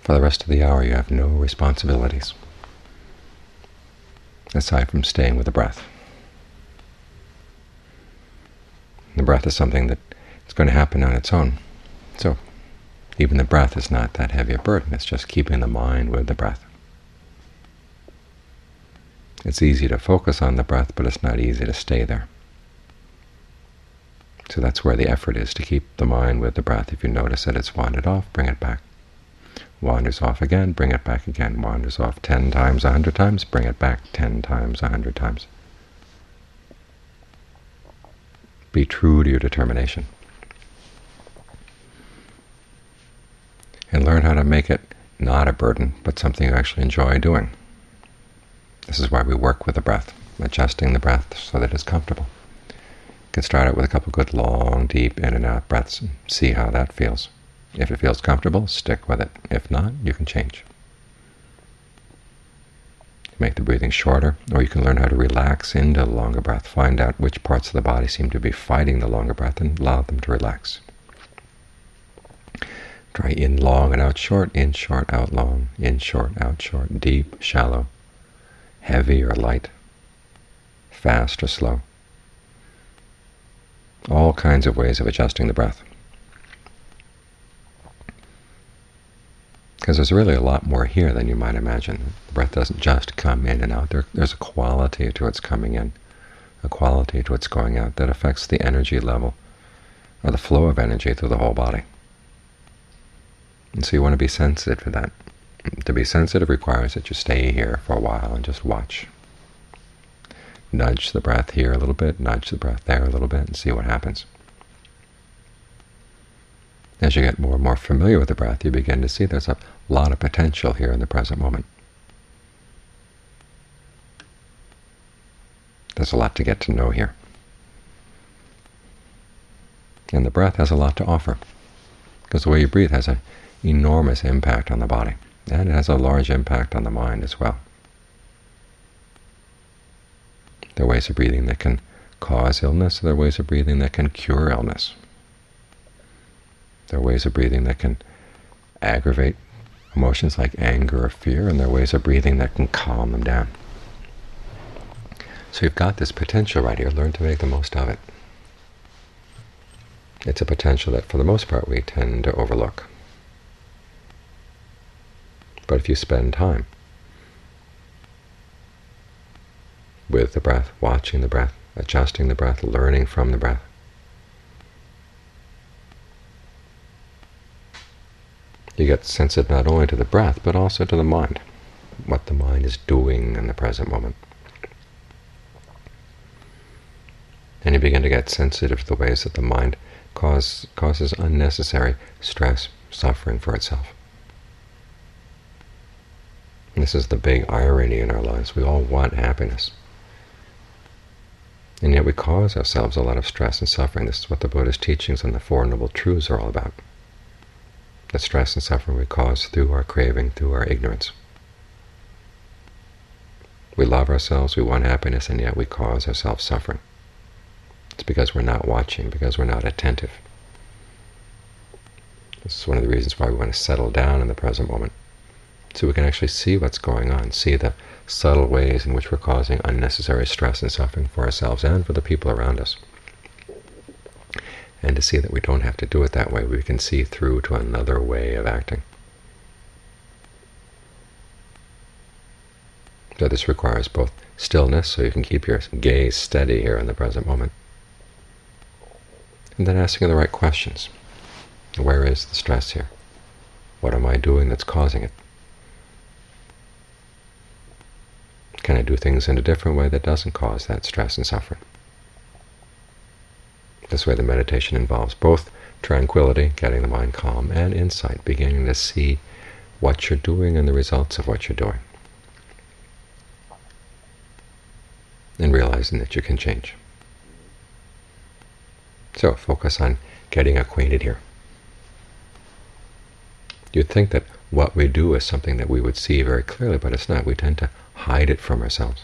For the rest of the hour you have no responsibilities, aside from staying with the breath. The breath is something that is going to happen on its own. So even the breath is not that heavy a burden. It's just keeping the mind with the breath. It's easy to focus on the breath, but it's not easy to stay there. So that's where the effort is, to keep the mind with the breath. If you notice that it's wandered off, bring it back. Wanders off again, bring it back again. Wanders off 10 times, 100 times, bring it back 10 times, 100 times. Be true to your determination. And learn how to make it not a burden, but something you actually enjoy doing. This is why we work with the breath, adjusting the breath so that it's comfortable. You can start out with a couple good long, deep in and out breaths and see how that feels. If it feels comfortable, stick with it. If not, you can change. Make the breathing shorter, or you can learn how to relax into the longer breath. Find out which parts of the body seem to be fighting the longer breath and allow them to relax. Try in long and out short, in short, out long, in short, out short, deep, shallow, heavy or light, fast or slow. All kinds of ways of adjusting the breath. Because there's really a lot more here than you might imagine. The breath doesn't just come in and out. There's a quality to its coming in, a quality to its going out that affects the energy level, or the flow of energy through the whole body. And so you want to be sensitive to that. To be sensitive requires that you stay here for a while and just watch. Nudge the breath here a little bit, nudge the breath there a little bit, and see what happens. As you get more and more familiar with the breath, you begin to see there's a lot of potential here in the present moment. There's a lot to get to know here. And the breath has a lot to offer, because the way you breathe has an enormous impact on the body, and it has a large impact on the mind as well. There are ways of breathing that can cause illness. There are ways of breathing that can cure illness. There are ways of breathing that can aggravate emotions like anger or fear, and there are ways of breathing that can calm them down. So you've got this potential right here. Learn to make the most of it. It's a potential that, for the most part, we tend to overlook. But if you spend time with the breath, watching the breath, adjusting the breath, learning from the breath, you get sensitive not only to the breath, but also to the mind, what the mind is doing in the present moment. And you begin to get sensitive to the ways that the mind causes unnecessary stress, suffering for itself. And this is the big irony in our lives. We all want happiness. And yet we cause ourselves a lot of stress and suffering. This is what the Buddha's teachings on the Four Noble Truths are all about. The stress and suffering we cause through our craving, through our ignorance. We love ourselves, we want happiness, and yet we cause ourselves suffering. It's because we're not watching, because we're not attentive. This is one of the reasons why we want to settle down in the present moment, so we can actually see what's going on, see the subtle ways in which we're causing unnecessary stress and suffering for ourselves and for the people around us. And to see that we don't have to do it that way. We can see through to another way of acting. So this requires both stillness, so you can keep your gaze steady here in the present moment, and then asking the right questions. Where is the stress here? What am I doing that's causing it? Can I do things in a different way that doesn't cause that stress and suffering? This way the meditation involves both tranquility, getting the mind calm, and insight, beginning to see what you're doing and the results of what you're doing, and realizing that you can change. So focus on getting acquainted here. You'd think that what we do is something that we would see very clearly, but it's not. We tend to hide it from ourselves.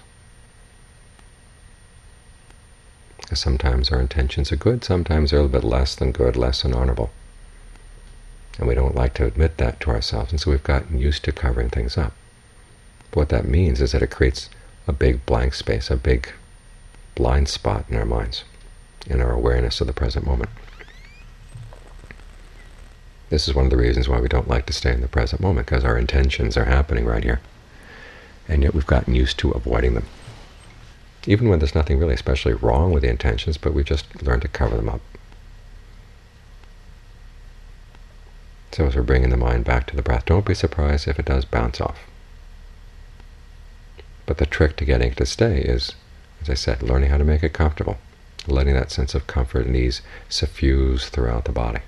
Because sometimes our intentions are good, sometimes they're a little bit less than good, less than honorable. And we don't like to admit that to ourselves, and so we've gotten used to covering things up. But what that means is that it creates a big blank space, a big blind spot in our minds, in our awareness of the present moment. This is one of the reasons why we don't like to stay in the present moment, because our intentions are happening right here, and yet we've gotten used to avoiding them. Even when there's nothing really especially wrong with the intentions, but we just learn to cover them up. So as we're bringing the mind back to the breath, don't be surprised if it does bounce off. But the trick to getting it to stay is, as I said, learning how to make it comfortable, letting that sense of comfort and ease suffuse throughout the body.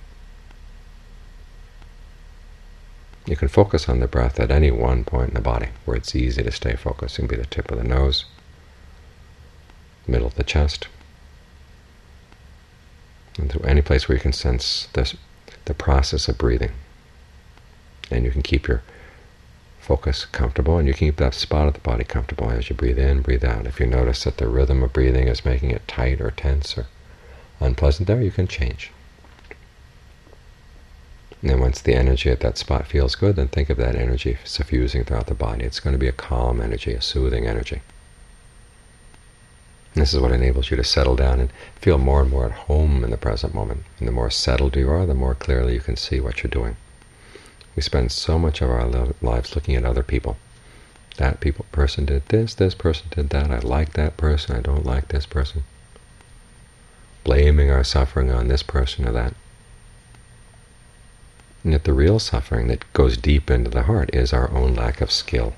You can focus on the breath at any one point in the body where it's easy to stay focused. It can be the tip of the nose, middle of the chest, and to any place where you can sense the process of breathing. And you can keep your focus comfortable, and you can keep that spot of the body comfortable as you breathe in, breathe out. If you notice that the rhythm of breathing is making it tight or tense or unpleasant there, you can change. And then once the energy at that spot feels good, then think of that energy suffusing throughout the body. It's going to be a calm energy, a soothing energy. And this is what enables you to settle down and feel more and more at home in the present moment. And the more settled you are, the more clearly you can see what you're doing. We spend so much of our lives looking at other people. That person did this person did that, I like that person, I don't like this person. Blaming our suffering on this person or that. And yet the real suffering that goes deep into the heart is our own lack of skill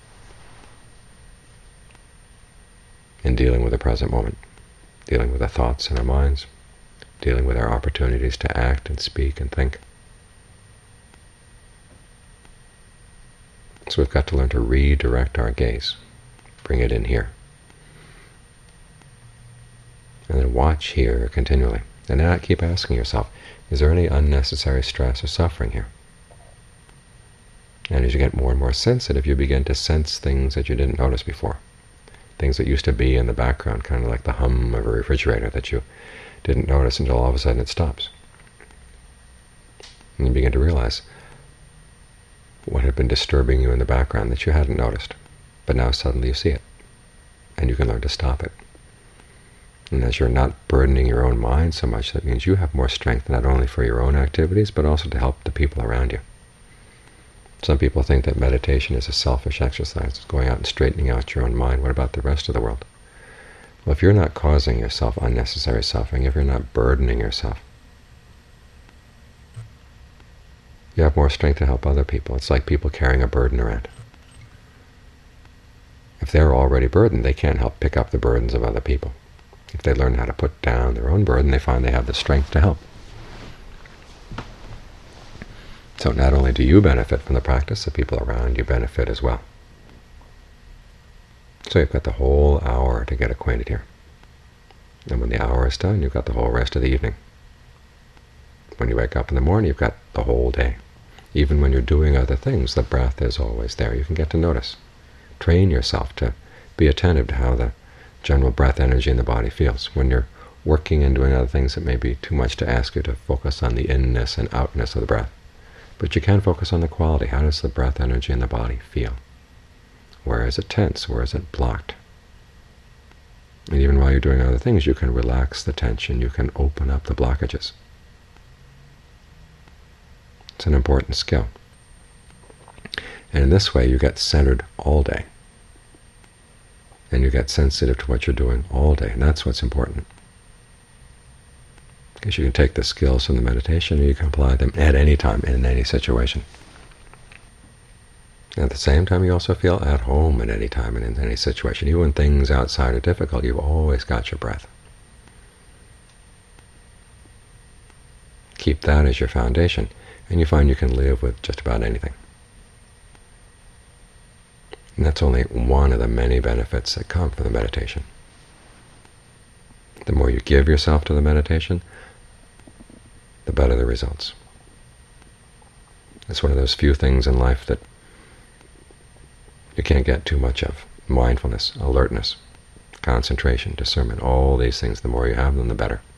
in dealing with the present moment, dealing with the thoughts in our minds, dealing with our opportunities to act and speak and think. So we've got to learn to redirect our gaze, bring it in here, and then watch here continually. And now keep asking yourself, is there any unnecessary stress or suffering here? And as you get more and more sensitive, you begin to sense things that you didn't notice before. Things that used to be in the background, kind of like the hum of a refrigerator that you didn't notice until all of a sudden it stops. And you begin to realize what had been disturbing you in the background that you hadn't noticed, but now suddenly you see it, and you can learn to stop it. And as you're not burdening your own mind so much, that means you have more strength not only for your own activities, but also to help the people around you. Some people think that meditation is a selfish exercise, it's going out and straightening out your own mind. What about the rest of the world? Well, if you're not causing yourself unnecessary suffering, if you're not burdening yourself, you have more strength to help other people. It's like people carrying a burden around. If they're already burdened, they can't help pick up the burdens of other people. If they learn how to put down their own burden, they find they have the strength to help. So not only do you benefit from the practice, the people around you benefit as well. So you've got the whole hour to get acquainted here. And when the hour is done, you've got the whole rest of the evening. When you wake up in the morning, you've got the whole day. Even when you're doing other things, the breath is always there. You can get to notice. Train yourself to be attentive to how the general breath energy in the body feels. When you're working and doing other things, it may be too much to ask you to focus on the inness and outness of the breath. But you can focus on the quality. How does the breath energy in the body feel? Where is it tense? Where is it blocked? And even while you're doing other things, you can relax the tension. You can open up the blockages. It's an important skill. And in this way, you get centered all day. And you get sensitive to what you're doing all day. And that's what's important. Because you can take the skills from the meditation and you can apply them at any time, in any situation. At the same time, you also feel at home at any time and in any situation. Even when things outside are difficult, you've always got your breath. Keep that as your foundation, and you find you can live with just about anything. And that's only one of the many benefits that come from the meditation. The more you give yourself to the meditation, the better the results. It's one of those few things in life that you can't get too much of. Mindfulness, alertness, concentration, discernment, all these things, the more you have them, the better.